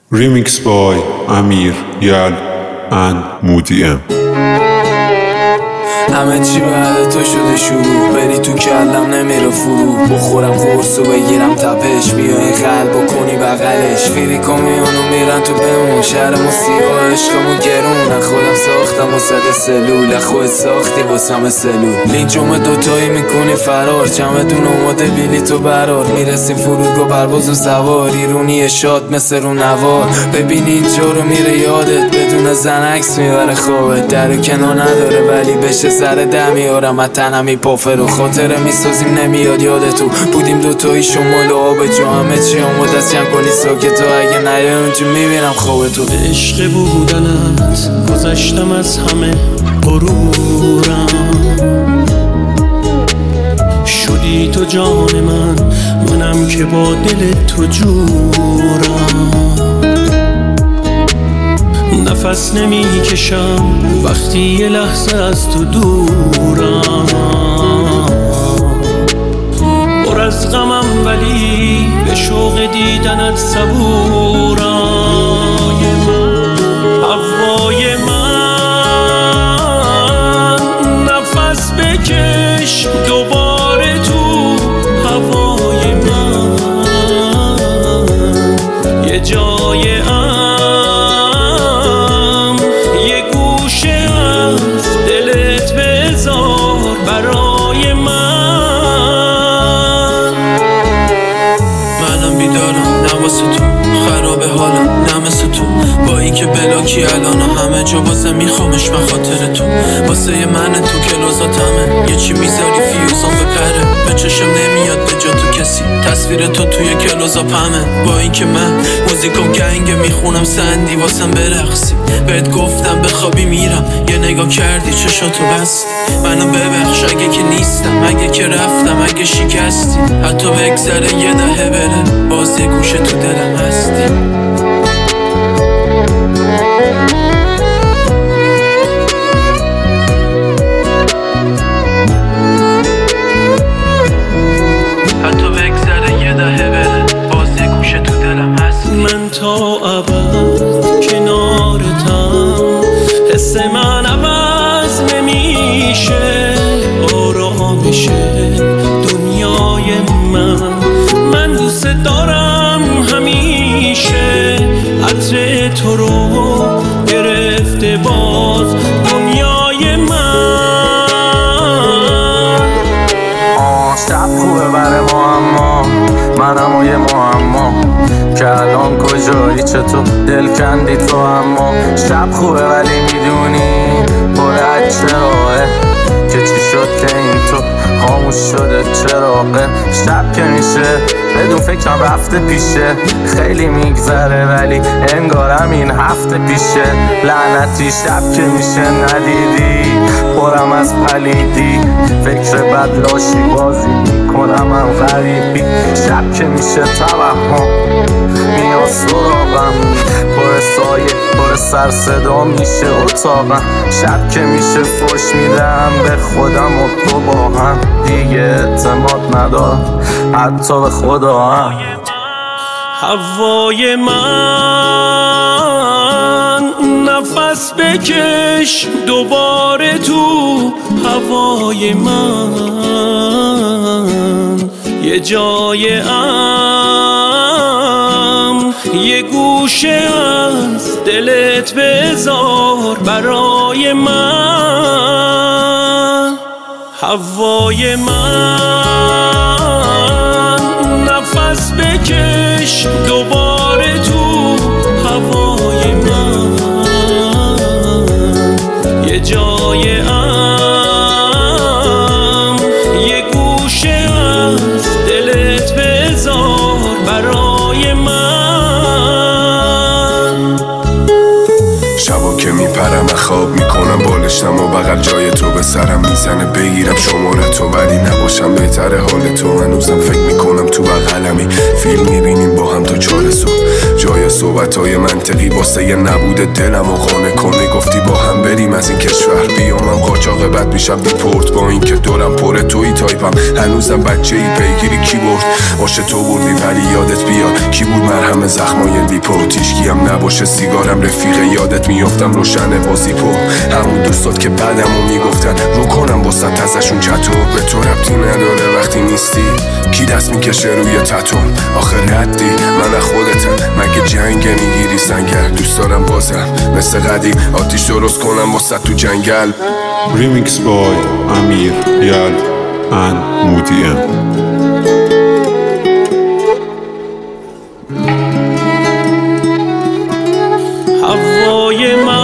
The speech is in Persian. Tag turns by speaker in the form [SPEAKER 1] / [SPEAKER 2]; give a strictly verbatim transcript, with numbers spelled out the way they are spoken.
[SPEAKER 1] Remix by Amir Yal and Moody M.
[SPEAKER 2] همه چی بعد تو شده شروع، بری تو کلم نمیره فرو. بخورم قرص و بگیرم تپش، بیا این قلب و کنی بغلش. فیری کامیونو میرن تو بمون، شهر موسیقا عشقمون گرون. خودم ساختم و صد سلول، خود ساختی واسم سلول. لینچوم دوتایی میکنی فرار، چمدون اومده بیلی تو برار. میرسیم فرودگاه پرواز و سوار، ایرونی شاد مثل رو نوار. ببینی اینجا رو میره یادت، بدون زن عکس میبره خوابت. در و کنار نداره ولی بشه سر ده میارم از تنم میپافر. و خاطره میسازیم نمیاد یادتو، بودیم دوتایی شمال و آب جا. همه چی آمود از چند کنی ساکتو، اگه نیای اونجا میبینم خوابتو.
[SPEAKER 3] به عشق بودنت گذشتم از همه غرورم، شدی تو جان من، منم که با دل تو جورم. نفس نمی کشم وقتی یه لحظه از تو دورم. پر از غمم ولی به شوق دیدنت صبورم. هوای من نفس بکش دوباره تو هوای من. یه جای برای من. منم بیدارم نه واسه تو، خراب حالم نه مثل تو. با این که بلاکی الان همه جا بازه میخوامش به خاطر تو. واسه من تو کلوزاتمه، یه چی میذاری فیوزان بپره. به چشم نمیاد به جا تو کسی، تصویر تو توی کلوزا پمه. با این که من موزیکو گنگ میخونم سندی واسم برقصی. بهت گفتم بخوابی میرم، یه نگاه کردی چشاتو بستی. منو ببخش اگه که نیستم، اگه که رفتم، اگه شکستی. حتی بگذره یه دهه بره، باز یه گوشه تو دلم هستی. حتی بگذره یه دهه بره، باز یه گوشه تو دلم هستی. من تا ابد کنارتم، حس من عوض نمیشه. آرامشه دنیای من، من دوست دارم همیشه. عطر تو رو گرفته باز دنیای من.
[SPEAKER 4] آه شب خوبه بره ما، اما منم و یه معما که الان کجایی، چطور دل کندی تو. اما شب خوبه ولی میدونی پر از چراغه، که چی شد که این تو خاموش شده چراغه. شب که میشه بدون فکرم رفته پیشه، خیلی میگذره ولی انگارم این هفته پیشه. لعنتی شب که میشه ندیدی، پرم از پلیدی. فکر بد لاشی بازی میکنم هم غریبی. شب که میشه توهم میاد سراغم، پر سایه پر سر صدا میشه اتاقم. شب که میشه فوش میدم به خودم و تو با هم. دیگه اعتماد ندارم حتی به خدا هم.
[SPEAKER 3] هوای من نفس بکش دوباره تو هوای من. یه جای امن، یه گوشه از دلت بذار برای من. هوای من نفس بکش دوباره تو هوای من. یه جای امن، یه گوشه از دلت بذار برای من.
[SPEAKER 5] شبا که میپرم خواب میکنم من بالشتم و بغل جای تو به سرم میزنه بگیرم شماره تو، ولی نباشم بهتره حال تو. هنوزم فکر میکنم تو بغلمی، فیلم میبینیم با هم تا چهار صبح. جای صحبتهای منطقی واسه یه نبوده دلم و قانع کنی. گفتی با هم بریم از این کشور بیامم قاچاق بد میشم دیپورت. با این که دورم پره توی تایپم هنوزم بچه ای پیگیری کی برد. باشه تو بردی ولی یادت بیاد کی بود مرهم زخمای لیپو. تیشکی هم نباشه سیگارم رفیقه یادت میافتم روشن بازیپو. همون دوستات که بعدمو میگفتن رو کنم با صد ازشون چطور. به تو ربطی نداره وقتی نیستی کی دست میکشه روی تتون. آخه ردی من از خودتم مگه جنگ میگیری سنگر. دوست دارم بازم مثل قدیم آتیش درست کنم واسه تو جنگل.
[SPEAKER 1] Remix by Amir, Yal and Moody M.
[SPEAKER 6] هوای من